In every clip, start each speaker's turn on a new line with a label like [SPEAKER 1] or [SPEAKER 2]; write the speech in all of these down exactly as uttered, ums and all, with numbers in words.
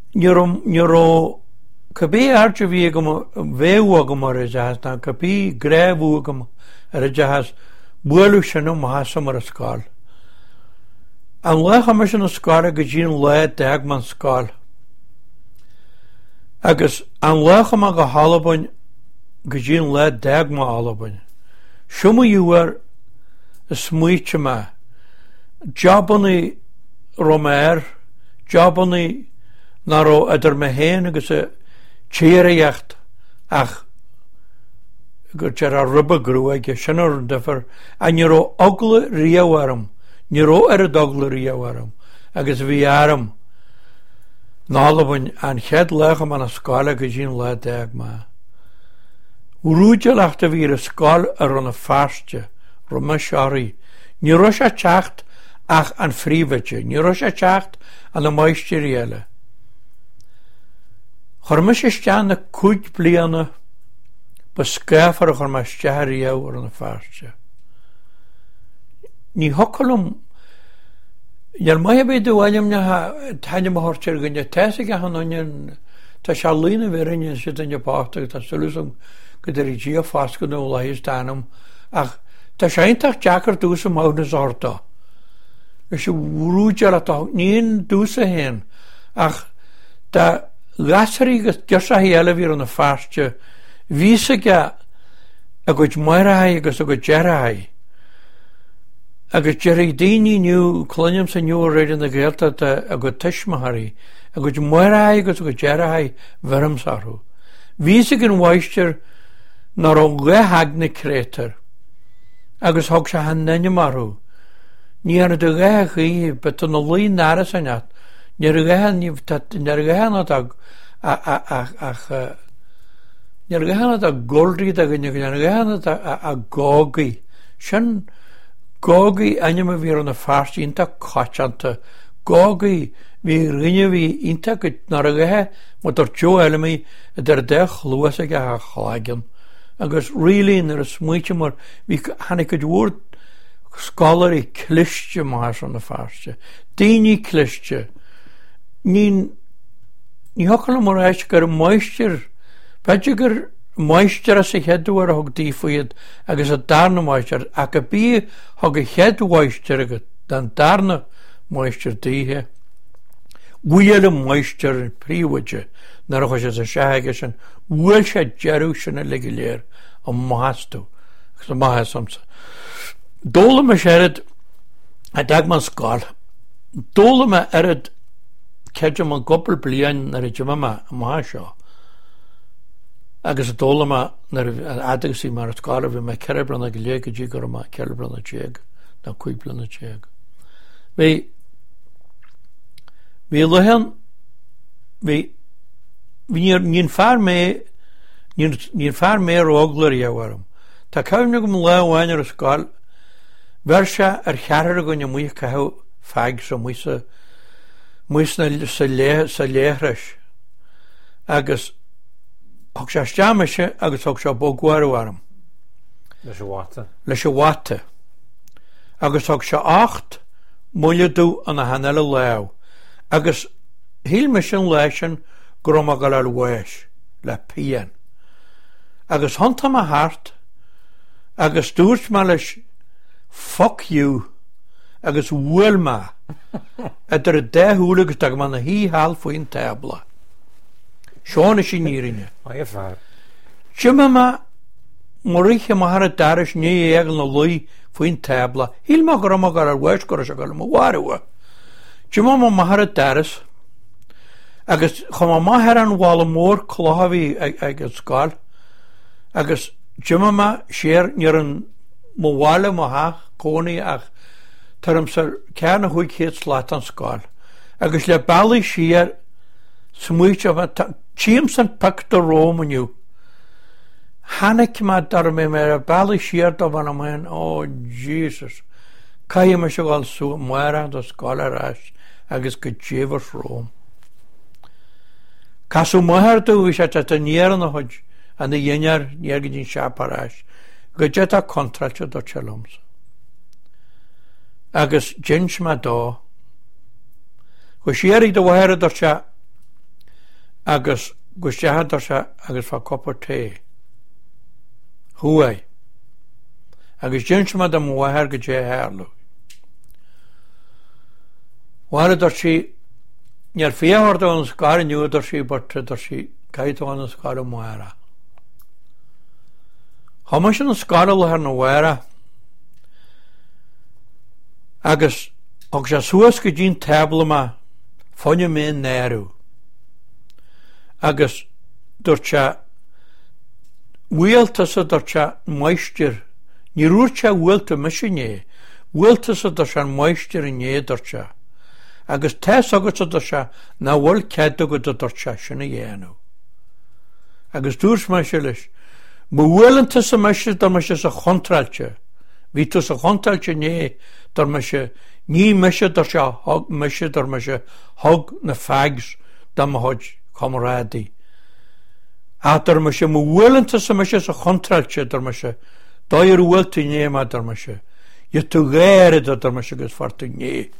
[SPEAKER 1] Nero Kabi Archivigum Vewagum or a jazz, now Kapi Gravugum or a jazz, Buelushanum Mahasamar a skull. And Lehamission a skull a gajin led Dagman skull. Agus an Lechama a Halabun gajin led Dagma Alabun. Shumma you were a smuichama. Jobony Romer, Jobony Naro Adder Mehen agus a Cheeriacht ach gur jar a rubber grew ag sinnar differ and you're ugly riawarum you're er dogle riawarum agus viarum nalabun and head legam an a skala gajin la dagma Uruja lachte vir a skal er on a fastje romashari nirosha chacht ach an frivetje nirosha chacht an a moisteriele Chormish is staan de koet bliane beskuifer chormish jahriau or an a fastje. Ni hokkelum Jar mai be de William na tanya mahorcher gunja tasiga hanonjen ta shaline verin sit in je pachter ta solusum gederigia fastgeno lais tanum ach ta scheintach jacker duse maune sorta. Es ruja ta nien duse hen ach ta Lasserig just a hele vir on a fastje visega a good moirai agus a good jerai a good jeridini new cloniums and new read in the gelta a good tishmahari a good moirai agus a good jerai verum saru visigan weister nor on hagne crater agus hogsha hanne maru near the gahi but on a lean narasanat Nergahan you've tat Nergahanatag ach Nergahanata goldri tag Nergahanata a gogi. Shan gogi anima vir on a fast inta kachanta gogi vi rinnevi inta kut Nergaha motor jo elemi der dech luasega hagen. Agus really in der smuichmor vi hanikut word scholarly klistje mas on the fastje. Dini klistje. Nin ni hokkel mor eis gur moisture badger moisture as a head war hog di fuid agus a darna moisture a bi hog a head moisture dan darna moisture di he guile moisture priwije nar hoje a shahageshen wulsha jerushen a legiler a mahastu so mahasams dole ma shared a dagman skal dole ma ered Kedjum a couple blian nar jimama mahasha agus dolama nar adagsi mar skala vi me kerbran gleg jigorma kerbran jeg na kuiblan jeg we we lohen we vi nin far me nin nin far me rogler ja warum ta kaunugum la wainer skal versha er kharer gonja mu ka fag so muise Muisna sa lehrash agus hogsha stamashe agus hogsha bogwarum
[SPEAKER 2] le shawata
[SPEAKER 1] le shawata agus hogsha acht muledu an a hanela law agus hilmission lesson gromagal wesh la pian agus hontama hart agus dursmalish fuck you agus wilma at der de hulig tag man hi hal fo in tabla shone shinirine
[SPEAKER 2] ay far
[SPEAKER 1] chimama morikhe mahara darish ne egel no loy fo in tabla hilma grama gar wesh kor shagal mo waru chimama mahara daris agus khama maharan wal mor klavi agus skal agus chimama sher niren mo wala maha koni ach Term sir can a week hits Latin skull. Agus le bally sheer smuich of a chims and pack the Rome on you. Hanik mad darme mer a bally sheer of an a man, oh Jesus. Kayamashal so muera the scholar ash agus good jevers Rome. Casu moher to wish at a near on the hodge and the yenar near getting sharparash. Gajeta contract to the chelums. Agus jinch ma do. Go shieri de waher der cha agus gúisteachadar se agus fá coppa té. Thuaid. Agus dúnse am mhathir go dé háirlú. Mharadar sí near féhard an scar nuúdar sí bartadar sí caiitáin an scar mhaira. Chama sin an scar le na mhaira agus ag sé suas go dín tabla ma fanne mé néirú. Agus dúirte bhuialtas a dúirte maisteir ní rúirte bhuialta misisiné bhuialtas a dúirte an maisteir in éidirte agus teas agus a dúirte na bhfuil cead go a dúirte sinna dhéanú. Agus dúirs mai se leis ba bhuialtas a maisteir dar me se sa chontrailte hí tu sa chontrailte né dar me se ní meise dar se hog meise dar me se hog na fags dam hod kamaradi. A dar me se mo bhuialanta sa me se sa chontrailte dar me se dair bhuialta né ma dar me se je tu géire dar me se gus farta né.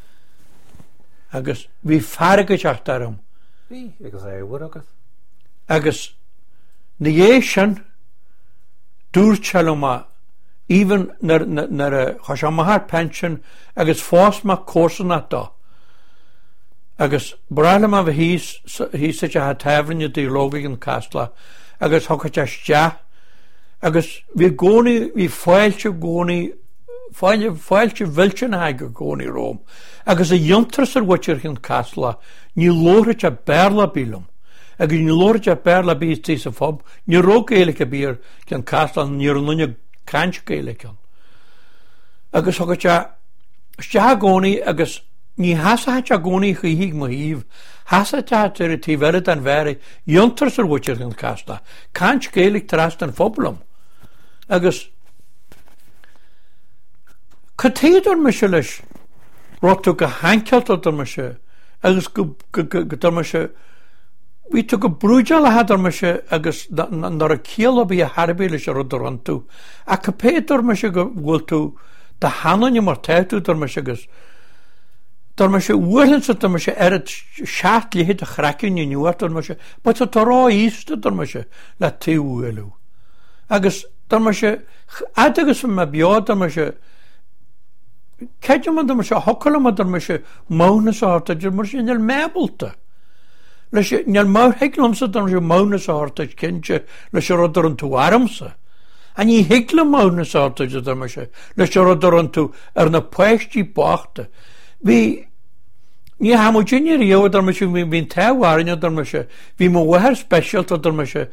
[SPEAKER 1] Agus hí fargad ach darum.
[SPEAKER 2] Bhí agus é bhur agus.
[SPEAKER 1] Agus na dhé sin dúirteala ma even nar nar a chas mahar pension agus fós ma cósanna dá. Agus brála ma bh hís hí sa ha tafrinne dialógic an castla agus hocha te agus bhí gcónaí bhí fáilte gcónaí fáilte fáilte bhilte na haige gcónaí Róm agus a diontras ar bhaitear an castla ní lóirte berla bílum agus ní lóirte berla bí tí sa fob ní ró gaeilge bír an castla ní nunne cant gaeilge. Agus hocha te ste gcónaí agus ní hasa te gcónaí chuigh mo híomh hasa te ar tí bhead an bhera diontras ar bhaitear an castla cant gaeilge tras an foblum. Agus catéadar me se leis rátu go haincealtar me se agus go dar me se bhí tu go brúide le hadar me se agus nar a céala bí a harbé leis a rudar an tú a capéadar me se go bhfuil tú de hanaine mar teú dar me se agus dar me se bhuilann sa dar me se ar seacht léhéad a chrecinn i nuair dar me se ba tá tá rá ísta dar me se le tíúilú. Agus dar me se agus me beád dar me se Ceidir man dar se hocail dar me se mána sáta de mar sin neal mebalta. Leis neal má heiclamsa dar se mána sáta cinse leis se rudar an tú aramsa. A ní heicla mána sáta de dar me se leis se rudar an tú ar na poisttí bachta. Bhí ní hamúdíine riamh dar me se bhín teháine dar me se bhí mo bhhair speisialta dar me se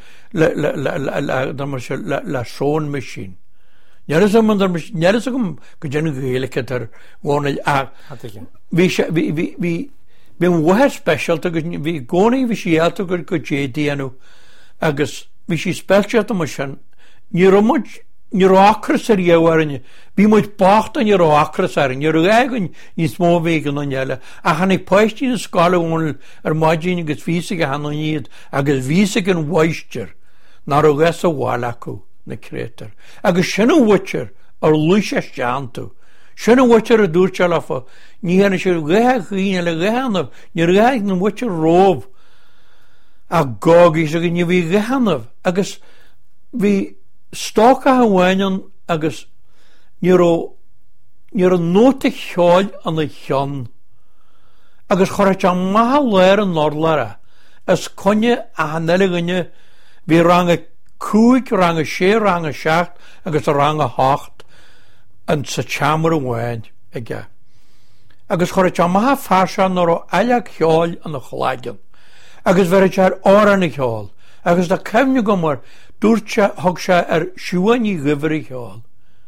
[SPEAKER 1] le són me sin. Neras am dar neras am go dénne gaeilge ar bhána a bhí bhí bhí bhhair speisialta go bhí gcónaí bhí síalta gur go dé déanú agus bhí sí speisialta mar sin ní muid ní áchras ar dhéhhaine bhí muid bachta ní áchras ar ní aigann ní smó bhégan an eile a chanig poisttí na scáilehil ar maidíine agus vísa go hana iad agus vísa an bhaisteir nar a gas a bháil acu na crétar. Agus sinna bhuiitear ar luise steantú. Sinna bhuiitear a dúirte le fa ní hena sé gathe chuoine le gahanamh ní gaith na bhuiitear rómh a gágaí a ní bhí gahanamh agus bhí stácha bhhainean agus ní an nóta cheáil an na chean agus choir te maithe léir an nódlara as conne a haneileganne bhí rang cúig rang sé rang seacht agus a rang hácht an sa teamar an bhhain aige. Agus choir te maithe fearse nó eile cheáil an na chláigean. Agus bhar te ar áran na cheáil agus de cemne go mar dúirte thug se ar siúhaí ghuihirí cheáil.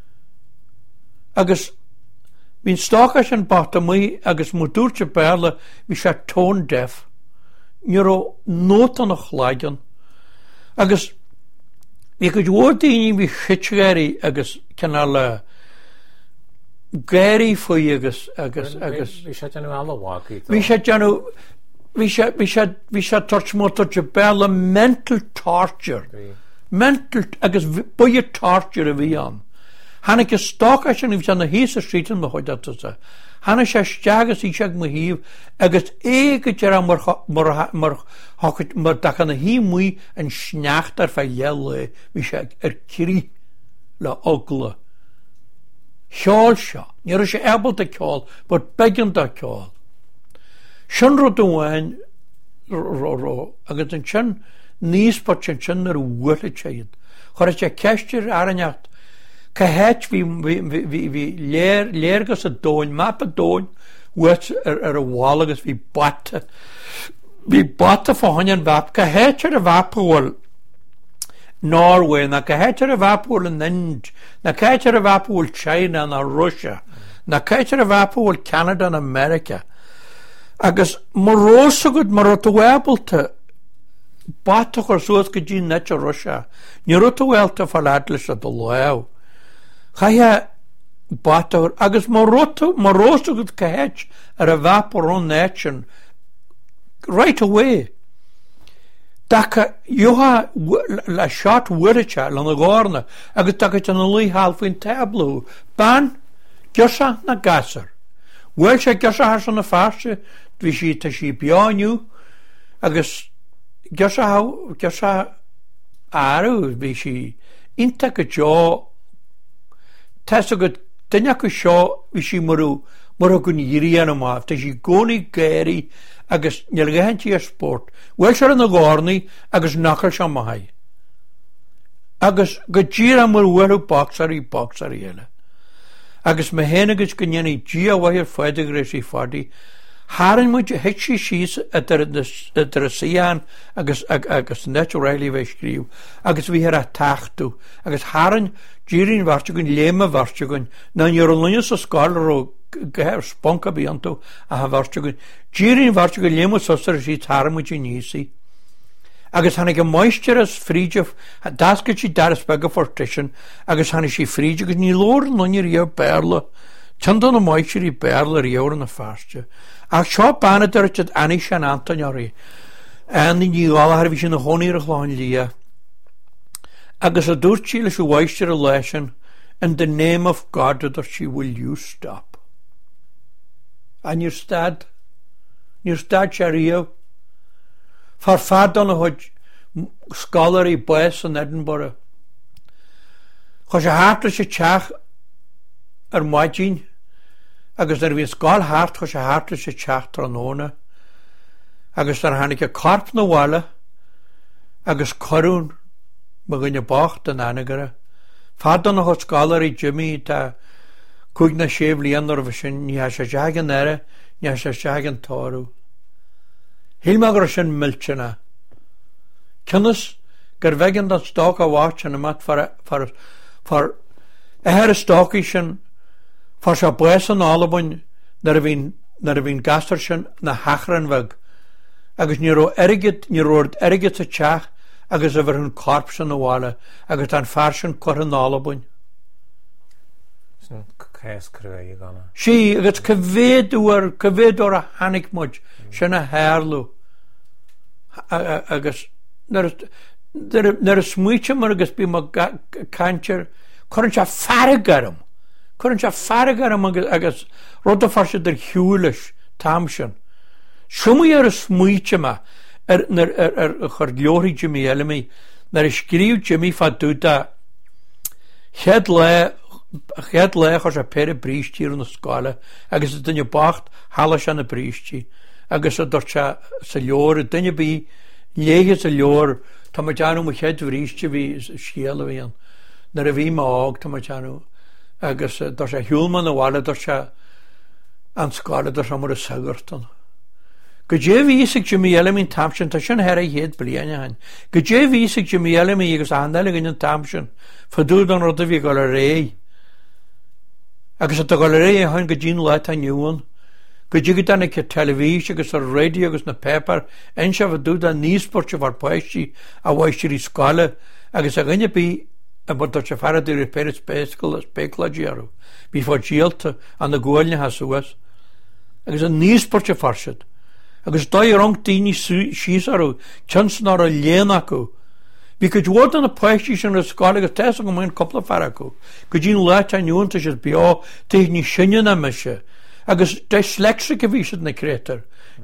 [SPEAKER 1] Agus bhín stácha sin bata mí agus mo dúirte béla bhí sé tón def ní nóta na chláigean. Agus bhí go dúir daoine bhí chitgéirí agus cinna le géirí faoi agus agus agus
[SPEAKER 2] Bhí sé teanú eilehhaí.
[SPEAKER 1] Bhí sé teanú bhí sé tuirtmóta de béla mental torture. Mental agus buiad torture a bhí an. Hanna go stácha sin bhí na híos a strítan na chuideachta Hanna sé steagas í seag mo híomh agus éige dear mar dacha na hí muí an sneachtar fe le bhí sé ar cirí le ogla. Cheáil seo, níor sé ebal a ceáil, bud began a ceáil. Sin ru doháin ró agus an sin níos pot sin sin ar bhuaile séad. Chir sé ceistir ar aneacht Ca het hí léirgus a dóin, map a dóin, wet ar a bháil agus hí bata. Bhí bata fáin an bhap, ca het ar a bhapúil Norway, na ca het ar a bhapúil in Ind, na ca het ar a bhapúil China na Russia, na ca het ar a bhapúil Canada na America. Agus mar rósagad mar rot a webalta bata chuir suas go dtí net a Russia, ní rot a bhfuilta falladlis a do lew. Chaithe bata agus mar rota mar rósagad ca het ar a bhapar on nation right away. Dacha joha le shot wuricha le na gárna agus dacha an lí halfain tableau ban gyosa na gasar. Well sé gyosa has an na farse dwi si ta si bianiu agus gyosa hau gyosa aru dwi si inta go jo tesa go dyna go sio dwi si maru maru gun yiri an amaf ta si goni geri agus nilgahanti a sport. Well sé an na gárni agus nakal sa mahai. Agus go jira mar weru boxari boxari ele. Agus me hen agus gynnyni gia wahir fwedig resi fadi harin muj hetsi shis etter a sian agus agus naturally ve skriw agus vi her a tachtu agus harin jirin vartugun lema vartugun nan yorlunis a skalro gehef sponka bianto a ha vartugun jirin vartugun lema sosar si harin muj nisi agus hannig a moisture as frídjaf dasket si daras bega fortition agus hannig si frídjaf ni lor nonir yo perle chandan a moisture i perle rior na fastje ach seo banadurchad ani shan antonyori and ni all har vi sin a honir a chláin lia agus a dúrchile su moisture a lesson in the name of God that she will you stop and your stad your stad chario for fad on a hodge scholarly boys in Edinburgh. Chos a hart is a chach ar maidjin, agus er vi skál hart chos a hart is a chach tranona, agus er hannig a karp na walla, agus korún begynne bach den anigara. Fad on a hodge scholarly Jimmy ta kugna shev lianar vishin ni has a jagan ere, ni has a jagan toru. Hilmagar sin milchina. Kynnes gur vegan dat stok a watch and a mat for for for a her stocky sin for sa bres an albun nar vin nar vin gastersin na hachran veg agus ni ro erigit ni roord erigit a chach agus over hun corpse na wala agus an farsin cor an albun
[SPEAKER 2] Sin cas creu gana.
[SPEAKER 1] Si agus cyfedwr cyfedwr a hanig moj sin a herlu agus nar a smwytio mar agus bí ma cancher corn sa faragarum corn sa faragarum agus rod a farse der húlis tamsin sumi ar a smwytio ma er nar er chor glóri Jimmy elemi nar a skriw Jimmy fa dúta het le het le chos a pere brístí ar na scala agus a dunne bacht halas an a brístí agus a dorcha sa leor a dunne bí léige sa leor tá mar teanú mo chéad bhríste bhí sciala bhíon nar a bhí má ág tá mar teanú agus dor sé hiúlman a bhile dor se an scala dor se mar a sagartan. Go dé vísig Jimmy Elemi tamsin tá sin her a héad bliana hain. Go dé vísig Jimmy Elemi agus andalig in an tamsin fadúd an rud a bhí go a ré. Agus a go a ré a hain go dín leit a nniuan. Go dtí go ke televís agus a radio agus na paper ein se bh a níosportse war poisí a bhaistir í scala agus a gnne bí a bud se faradir pe spécal a spéclagiaru bí fá díalta an na ggóilne has suas agus a níosportse farsid agus dá rang daoine síosarú chansnar a léana acu bí go dúir an na poisí sin a scala agus te go mén coppla far acu go dín leit a nniuanta sé beá téh ní sinne na meise agus dyslexic a bhí siad na crétar.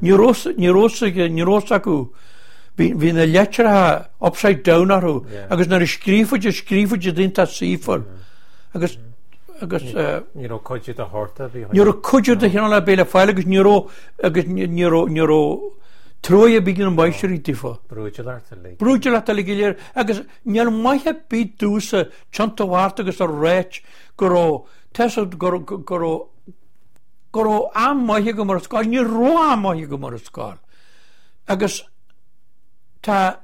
[SPEAKER 1] Nírósa acu hí na leitratha upside down arú agus nar scrífuide scrífuide dínta sífar agus agus
[SPEAKER 2] ní ro coide a horta bhí
[SPEAKER 1] ní ro coide a chéanna béle fáil agus níró agus níró níró Troia bígin an baisirí tífa. Brúide le tal giléir agus near maithe bí dúsa chantaháart agus a réit go tead go go am maithe go mar sáil, ní ró am maithe go mar sáil. Agus tá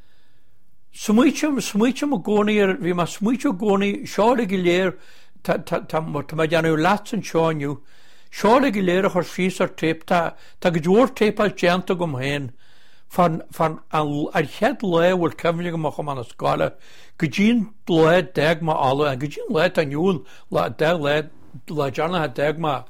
[SPEAKER 1] smuoite smuoite a gcónaí ar bhí mar smuoite gcónaí seála giléir tá mar deanú leat an seáinniu. Seála go léir a chuir fís ar tép tá go dúir tépáil deanta gom héin fan ar chead le bhfuil cemhne go mocha man na scáile go dín le deag má ala a go dín le aniuúil le de le le deanathe deag má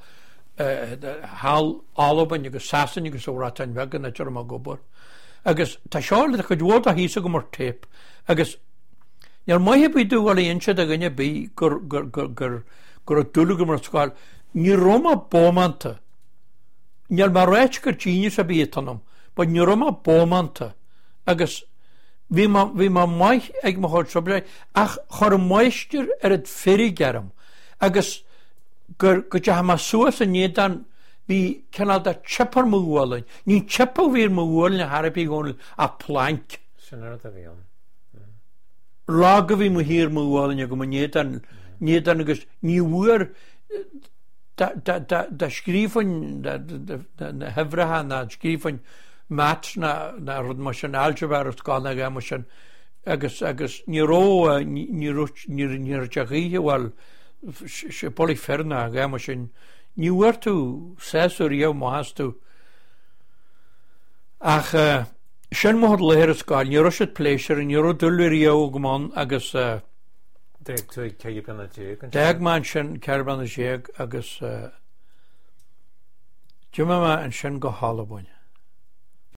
[SPEAKER 1] hall alaban agus sasan agus órátain vegan na tear má gobar. Agus tá seála go dúir a hísa go mar tép agus near maithe bí dúháil inse a gine bí gur gur gur dúla go mar scáil. Ní Roma bómanta. Níl mar réit gur tíine sa bítanam, ba ní Roma bómanta. Agus bhí má maith ag má háid sobre ach chur maistir ar ad féri geram. Agus gur go te ha má suas a nédan bhí cenal da chipar múhálain. Ní chipar bhír múhálain a harapí gónil a plank.
[SPEAKER 2] Sinnar a bhíon.
[SPEAKER 1] Lága bhí mú hír múhálain a go nédan nédan agus ní bhuair Da scrífain na hefratha na scrífain mat na rud mar sin algebra ar scáilna ga mar sin agus agus níró níor teachíthe bhil sepóí ferna ga mar sin níhuiir tú séú riamh máthas tú ach sin mód léir a scáil níor siad pléisiir níor dulú riamh gomán agus Deag man sin ceirban a séag agus Jumama an sin go hálabain.